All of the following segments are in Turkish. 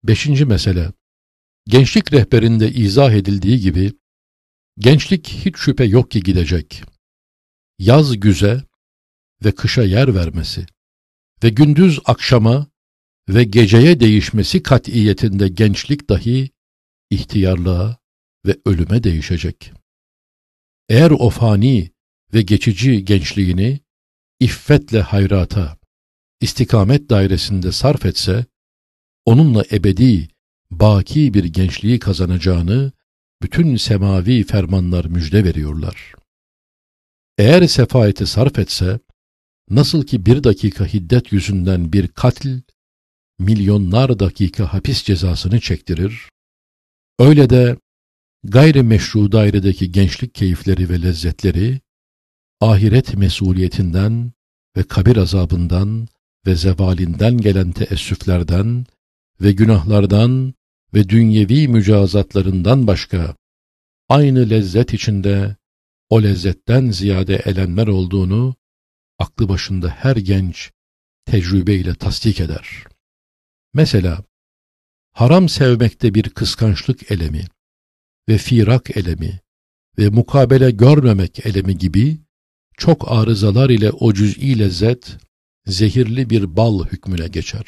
Beşinci mesele, gençlik rehberinde izah edildiği gibi, gençlik hiç şüphe yok ki gidecek. Yaz güze ve kışa yer vermesi ve gündüz akşama ve geceye değişmesi kat'iyetinde gençlik dahi ihtiyarlığa ve ölüme değişecek. Eğer o fani ve geçici gençliğini iffetle hayrata, istikamet dairesinde sarf etse, onunla ebedi, baki bir gençliği kazanacağını bütün semavi fermanlar müjde veriyorlar. Eğer sefaeti sarf etse, nasıl ki bir dakika hiddet yüzünden bir katil, milyonlar dakika hapis cezasını çektirir, öyle de gayrimeşru dairedeki gençlik keyifleri ve lezzetleri, ahiret mesuliyetinden ve kabir azabından ve zevalinden gelen teessüflerden ve günahlardan ve dünyevi mücazatlarından başka, aynı lezzet içinde o lezzetten ziyade elenler olduğunu, aklı başında her genç tecrübeyle tasdik eder. Mesela, haram sevmekte bir kıskançlık elemi ve firak elemi ve mukabele görmemek elemi gibi çok arızalar ile o cüz'i lezzet, zehirli bir bal hükmüne geçer.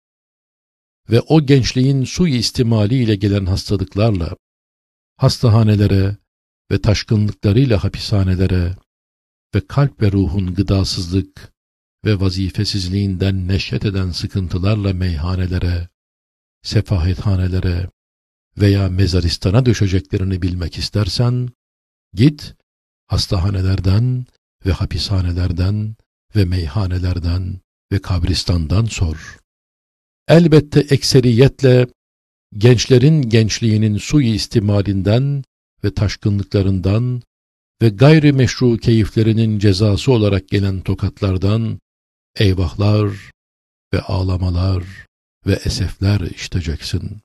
Ve o gençliğin suistimaliyle gelen hastalıklarla, hastahanelere ve taşkınlıklarıyla hapishanelere ve kalp ve ruhun gıdasızlık ve vazifesizliğinden neşet eden sıkıntılarla meyhanelere, sefahethanelere veya mezaristana düşeceklerini bilmek istersen, git hastahanelerden ve hapishanelerden ve meyhanelerden ve kabristandan sor. Elbette ekseriyetle gençlerin gençliğinin suistimalinden ve taşkınlıklarından ve gayrimeşru keyiflerinin cezası olarak gelen tokatlardan eyvahlar ve ağlamalar ve esefler işiteceksin.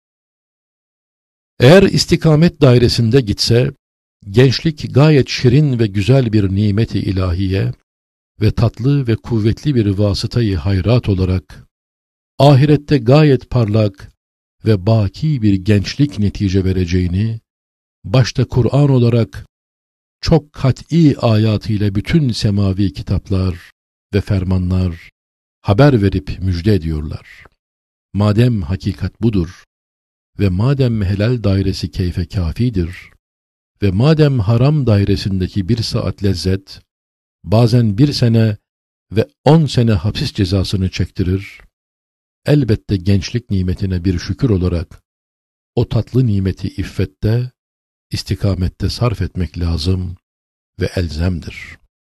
Eğer istikamet dairesinde gitse, gençlik gayet şirin ve güzel bir nimeti ilahiye ve tatlı ve kuvvetli bir vasıtayı hayrat olarak, ahirette gayet parlak ve baki bir gençlik netice vereceğini, başta Kur'an olarak çok kat'i ayatıyla bütün semavi kitaplar ve fermanlar haber verip müjde ediyorlar. Madem hakikat budur ve madem helal dairesi keyfe kafidir ve madem haram dairesindeki 1 saat lezzet, bazen 1 sene ve 10 sene hapis cezasını çektirir, elbette gençlik nimetine bir şükür olarak o tatlı nimeti iffette, istikamette sarf etmek lazım ve elzemdir.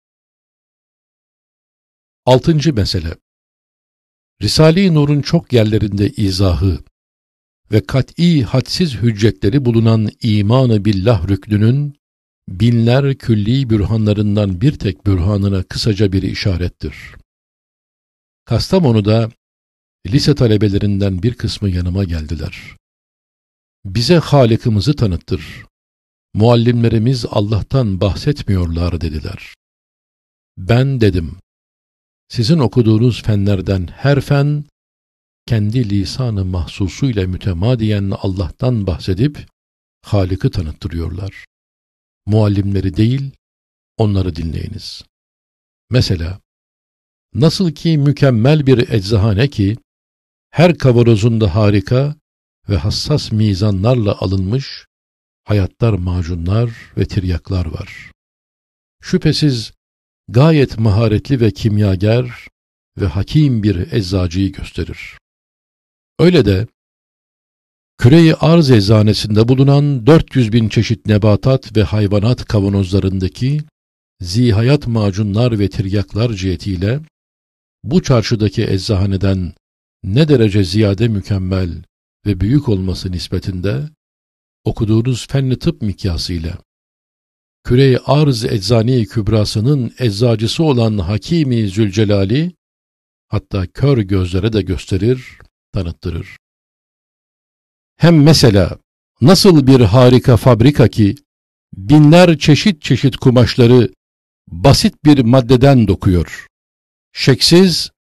6. mesele, Risale-i Nur'un çok yerlerinde izahı ve kat'i hadsiz hüccetleri bulunan iman-ı billah rüknünün binler külli bürhanlarından bir tek bürhanına kısaca bir işarettir. Kastamonu'da lise talebelerinden bir kısmı yanıma geldiler. Bize Halık'ımızı tanıttır. Muallimlerimiz Allah'tan bahsetmiyorlar dediler. Ben dedim, sizin okuduğunuz fenlerden her fen, kendi lisan-ı mahsusuyla mütemadiyen Allah'tan bahsedip, Halık'ı tanıttırıyorlar. Muallimleri değil, onları dinleyiniz. Mesela, nasıl ki mükemmel bir eczahane ki, her kavanozunda harika ve hassas mizanlarla alınmış, hayatlar macunlar ve tiryaklar var. Şüphesiz gayet maharetli ve kimyager ve hakim bir eczacıyı gösterir. Öyle de küre-i arz eczanesinde bulunan 400.000 çeşit nebatat ve hayvanat kavanozlarındaki zihayat macunlar ve tiryaklar cihetiyle bu çarşıdaki eczahaneden ne derece ziyade mükemmel ve büyük olması nispetinde okuduğunuz fen-i tıp mikyasıyla küre-i arz eczane-i kübrasının eczacısı olan Hakîm-i Zülcelali hatta kör gözlere de gösterir, tanıttırır. Hem mesela nasıl bir harika fabrika ki binler çeşit çeşit kumaşları basit bir maddeden dokuyor. Şeksiz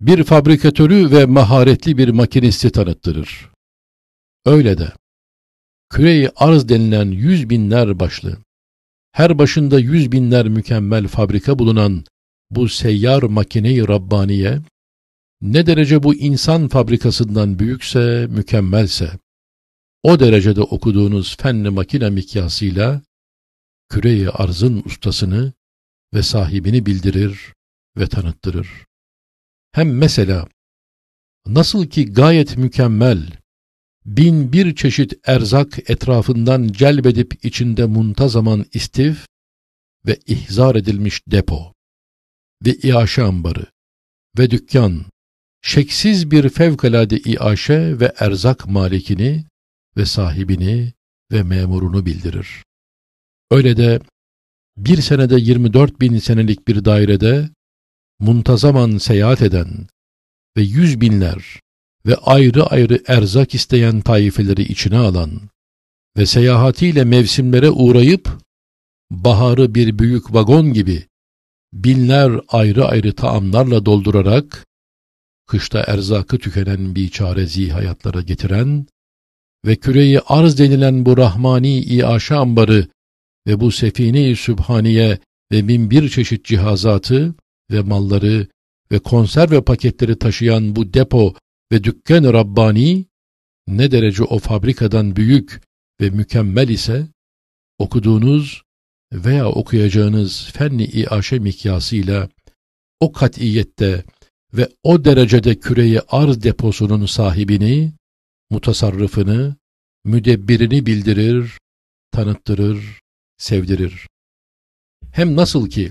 bir fabrikatörü ve maharetli bir makinisti tanıttırır. Öyle de küre-i arz denilen 100.000'ler başlı, her başında 100.000'ler mükemmel fabrika bulunan bu seyyar makine-i Rabbaniye, ne derece bu insan fabrikasından büyükse, mükemmelse, o derecede okuduğunuz fen-i makine mikyasıyla küre-i arzın ustasını ve sahibini bildirir ve tanıttırır. Hem mesela, nasıl ki gayet mükemmel, 1001 çeşit erzak etrafından celbedip içinde muntazaman istif ve ihzar edilmiş depo ve iaşe ambarı ve dükkan, şeksiz bir fevkalade iaşe ve erzak malikini ve sahibini ve memurunu bildirir. Öyle de bir senede 24.000 senelik bir dairede muntazaman seyahat eden ve 100.000'ler ve ayrı ayrı erzak isteyen taifeleri içine alan ve seyahatiyle mevsimlere uğrayıp baharı bir büyük vagon gibi binler ayrı ayrı taamlarla doldurarak kışta erzakı tükenen biçare zihayatlara getiren ve küreyi arz denilen bu rahmani iaşe ambarı ve bu sefine-i sübhaniye ve 1001 çeşit cihazatı ve malları ve konserve paketleri taşıyan bu depo ve dükkan-ı Rabbani ne derece o fabrikadan büyük ve mükemmel ise, okuduğunuz veya okuyacağınız fen-i iaşe mikyasıyla o kat'iyette ve o derecede küre-i arz deposunun sahibini, mutasarrıfını, müdebbirini bildirir, tanıttırır, sevdirir. Hem nasıl ki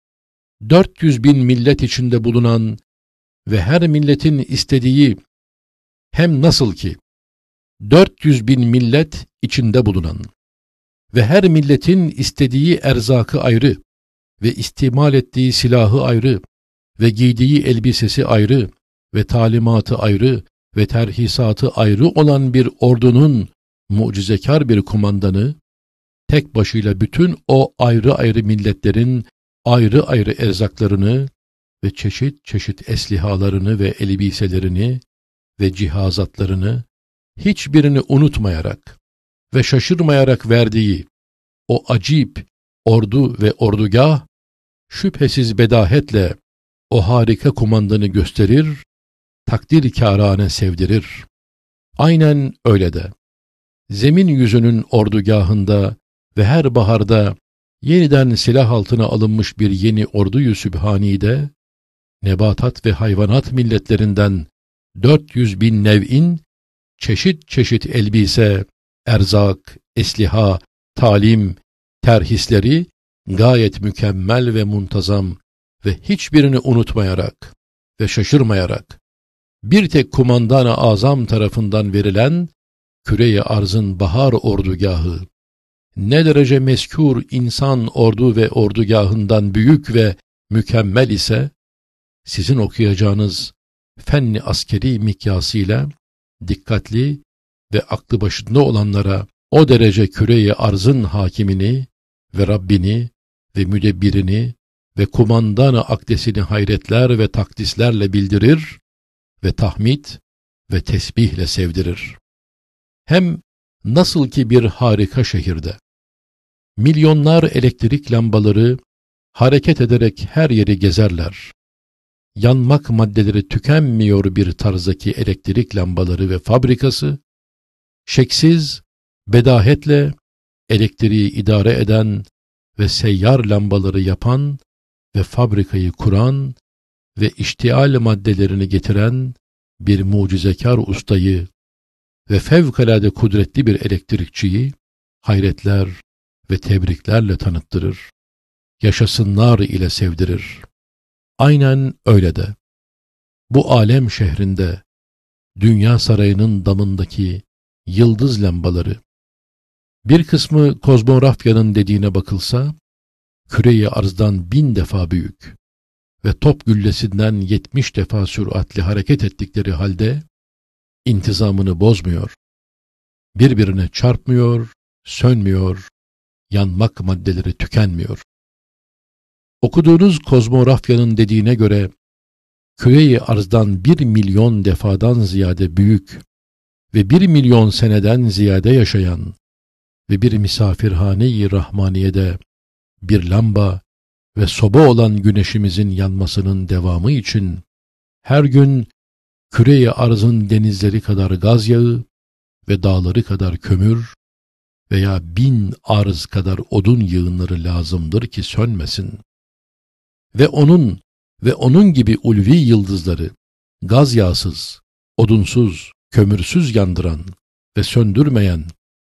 400.000 millet içinde bulunan ve her milletin istediği, hem nasıl ki 400.000 millet içinde bulunan ve her milletin istediği erzakı ayrı ve istimal ettiği silahı ayrı ve giydiği elbisesi ayrı ve talimatı ayrı ve terhisatı ayrı olan bir ordunun mucizekar bir kumandanı, tek başıyla bütün o ayrı ayrı milletlerin ayrı ayrı erzaklarını ve çeşit çeşit eslihalarını ve elbiselerini ve cihazatlarını hiçbirini unutmayarak ve şaşırmayarak verdiği o acip ordu ve ordugah, şüphesiz bedahetle o harika kumandanı gösterir, takdir-kârâne sevdirir. Aynen öyle de, zemin yüzünün ordugahında ve her baharda yeniden silah altına alınmış bir yeni ordu-yu sübhanide, nebatat ve hayvanat milletlerinden 400.000 nev'in çeşit çeşit elbise, erzak, esliha, talim, terhisleri gayet mükemmel ve muntazam ve hiçbirini unutmayarak ve şaşırmayarak bir tek kumandan-ı azam tarafından verilen küre-i arzın bahar ordugahı ne derece mezkûr insan ordu ve ordugahından büyük ve mükemmel ise, sizin okuyacağınız fen-i askeri mikyasıyla dikkatli ve aklı başında olanlara o derece küre-i arzın hakimini ve Rabbini ve müdebbirini ve kumandan-ı akdesini hayretler ve takdislerle bildirir ve tahmid ve tesbihle sevdirir. Hem nasıl ki bir harika şehirde milyonlar elektrik lambaları hareket ederek her yeri gezerler. Yanmak maddeleri tükenmiyor bir tarzdaki elektrik lambaları ve fabrikası, şeksiz, bedahetle elektriği idare eden ve seyyar lambaları yapan ve fabrikayı kuran ve iştial maddelerini getiren bir mucizekar ustayı ve fevkalade kudretli bir elektrikçiyi hayretler ve tebriklerle tanıttırır, yaşasınlar ile sevdirir. Aynen öyle de, bu alem şehrinde, dünya sarayının damındaki yıldız lambaları, bir kısmı kozmografyanın dediğine bakılsa, küre-i arzdan 1000 defa büyük ve top güllesinden 70 defa süratli hareket ettikleri halde, intizamını bozmuyor, birbirine çarpmıyor, sönmüyor, yanmak maddeleri tükenmiyor. Okuduğunuz kozmografyanın dediğine göre, küre-i arzdan 1 milyon defadan ziyade büyük ve 1 milyon seneden ziyade yaşayan ve bir misafirhane-i rahmaniyede bir lamba ve soba olan güneşimizin yanmasının devamı için her gün küre-i arzın denizleri kadar gaz yağı ve dağları kadar kömür veya 1000 arz kadar odun yığınları lazımdır ki sönmesin. Ve onun gibi ulvi yıldızları gaz yağsız, odunsuz, kömürsüz yandıran ve söndürmeyen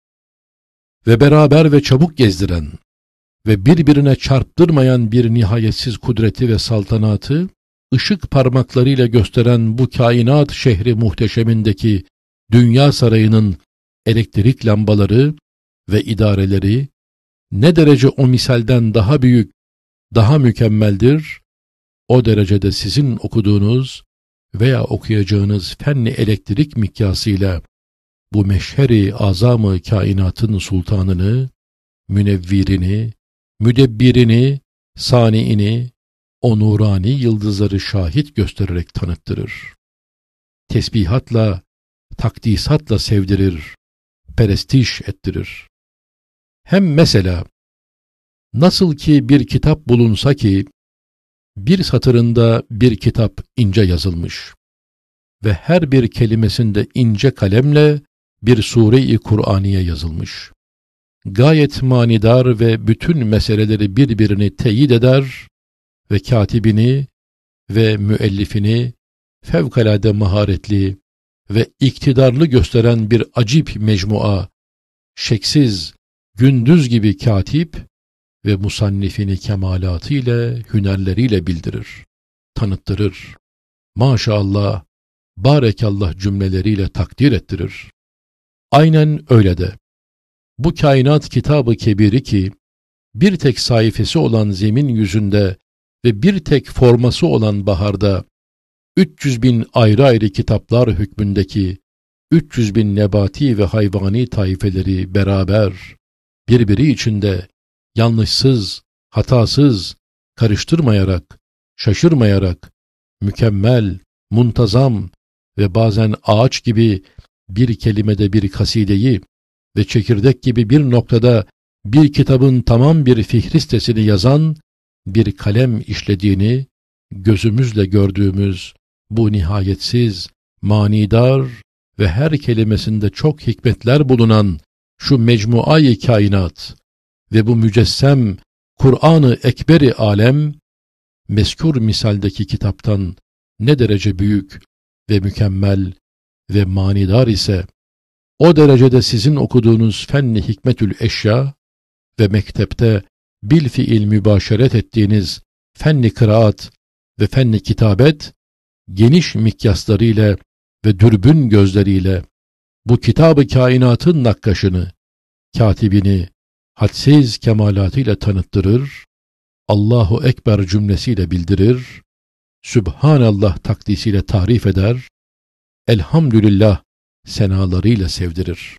ve beraber ve çabuk gezdiren ve birbirine çarptırmayan bir nihayetsiz kudreti ve saltanatı ışık parmaklarıyla gösteren bu kainat şehri muhteşemindeki dünya sarayının elektrik lambaları ve idareleri ne derece o misalden daha büyük, daha mükemmeldir, o derecede sizin okuduğunuz veya okuyacağınız fenni elektrik mikyasıyla bu meşheri azamı kainatın sultanını, münevvirini, müdebbirini, saniini, o nurani yıldızları şahit göstererek tanıttırır. Tesbihatla, takdisatla sevdirir, perestiş ettirir. Hem mesela, nasıl ki bir kitap bulunsa ki, bir satırında bir kitap ince yazılmış ve her bir kelimesinde ince kalemle bir sure-i Kur'aniye yazılmış. Gayet manidar ve bütün meseleleri birbirini teyit eder ve katibini ve müellifini fevkalade maharetli ve iktidarlı gösteren bir acip mecmua, şeksiz, gündüz gibi katip ve musannifini kemalatıyla, hünerleriyle bildirir, tanıttırır. Maşallah, barekallah cümleleriyle takdir ettirir. Aynen öyle de. Bu kainat kitabı kebiri ki, bir tek sayfası olan zemin yüzünde ve bir tek forması olan baharda, 300.000 ayrı ayrı kitaplar hükmündeki 300.000 nebati ve hayvani taifeleri beraber, birbiri içinde, yanlışsız, hatasız, karıştırmayarak, şaşırmayarak, mükemmel, muntazam ve bazen ağaç gibi bir kelimede bir kasideyi ve çekirdek gibi bir noktada bir kitabın tamam bir fihristesini yazan bir kalem işlediğini gözümüzle gördüğümüz bu nihayetsiz, manidar ve her kelimesinde çok hikmetler bulunan şu mecmuayı kainat ve bu mücessem Kur'an-ı Ekber-i alem, mezkur misaldeki kitaptan ne derece büyük ve mükemmel ve manidar ise, o derecede sizin okuduğunuz fenni hikmetül eşya ve mektepte bil fiil mübaşeret ettiğiniz fenni kıraat ve fenni kitabet, geniş mikyaslarıyla ve dürbün gözleriyle bu kitab-ı kainatın nakkaşını, katibini hadsiz kemalatıyla tanıttırır, Allahu Ekber cümlesiyle bildirir, Sübhanallah takdisiyle tarif eder, Elhamdülillah senalarıyla sevdirir.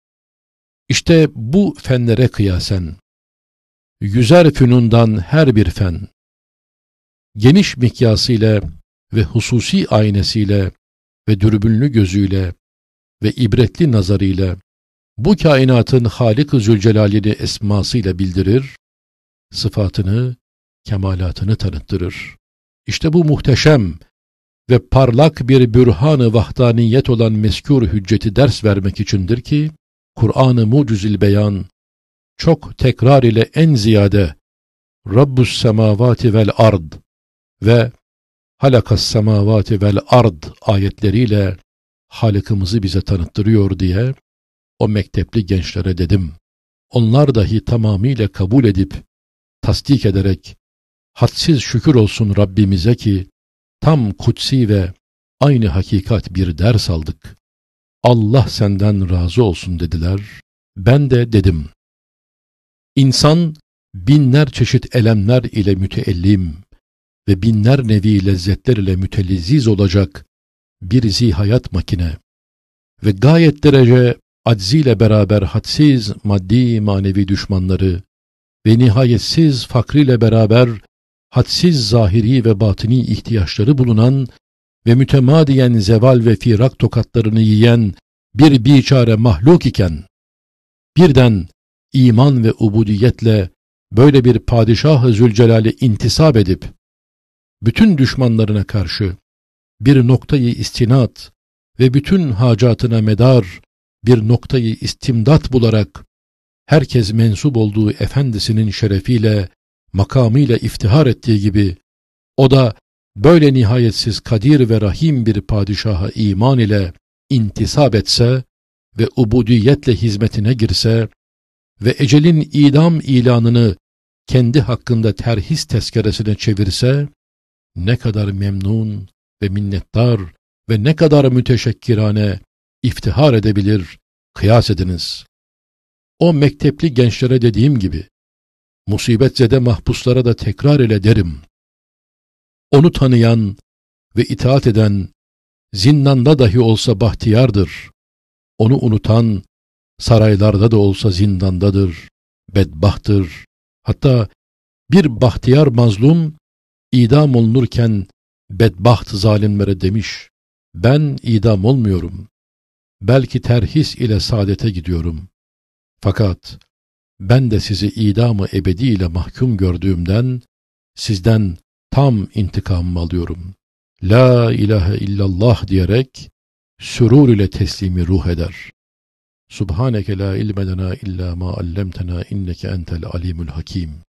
İşte bu fenlere kıyasen, yüzer fünundan her bir fen, geniş mikyasıyla ve hususi aynesiyle ve dürbünlü gözüyle ve ibretli nazarıyla bu kainatın Halik-ı Zülcelal'ini esmasıyla bildirir, sıfatını, kemalatını tanıttırır. İşte bu muhteşem ve parlak bir bürhan-ı vahdaniyet olan mezkur hücceti ders vermek içindir ki, Kur'an-ı Mucizül Beyan çok tekrar ile en ziyade Rabbus semavati vel ard ve Halakas semavati vel ard ayetleriyle Halık'ımızı bize tanıttırıyor diye o mektepli gençlere dedim. Onlar dahi tamamıyla kabul edip, tasdik ederek, hadsiz şükür olsun Rabbimize ki, tam kutsi ve aynı hakikat bir ders aldık. Allah senden razı olsun dediler. Ben de dedim. İnsan binler çeşit elemler ile müteellim ve binler nevi lezzetler ile mütelezziz olacak bir zihayat makine ve gayet derece acziyle beraber hadsiz maddi manevi düşmanları ve nihayetsiz fakriyle beraber hadsiz zahiri ve batini ihtiyaçları bulunan ve mütemadiyen zeval ve firak tokatlarını yiyen bir biçare mahluk iken, birden iman ve ubudiyetle böyle bir Padişah-ı Zülcelal'e intisap edip, bütün düşmanlarına karşı bir noktayı istinat ve bütün hacatına medar bir noktayı istimdat bularak, herkes mensup olduğu efendisinin şerefiyle, makamıyla iftihar ettiği gibi, o da böyle nihayetsiz kadir ve rahim bir padişaha iman ile intisap etse ve ubudiyetle hizmetine girse ve ecelin idam ilanını kendi hakkında terhis tezkeresine çevirse, ne kadar memnun ve minnettar ve ne kadar müteşekkirane iftihar edebilir, kıyas ediniz. O mektepli gençlere dediğim gibi, musibetzede mahpuslara da tekrar ile derim. Onu tanıyan ve itaat eden, zindanda dahi olsa bahtiyardır. Onu unutan, saraylarda da olsa zindandadır, bedbahtır. Hatta bir bahtiyar mazlum, idam olunurken bedbaht zalimlere demiş, ben idam olmuyorum. Belki terhis ile saadete gidiyorum. Fakat ben de sizi idam-ı ebedi ile mahkum gördüğümden, sizden tam intikamımı alıyorum. La ilahe illallah diyerek, sürur ile teslimi ruh eder. Subhaneke la ilme lena illa ma allamtena inneke entel alimul hakim.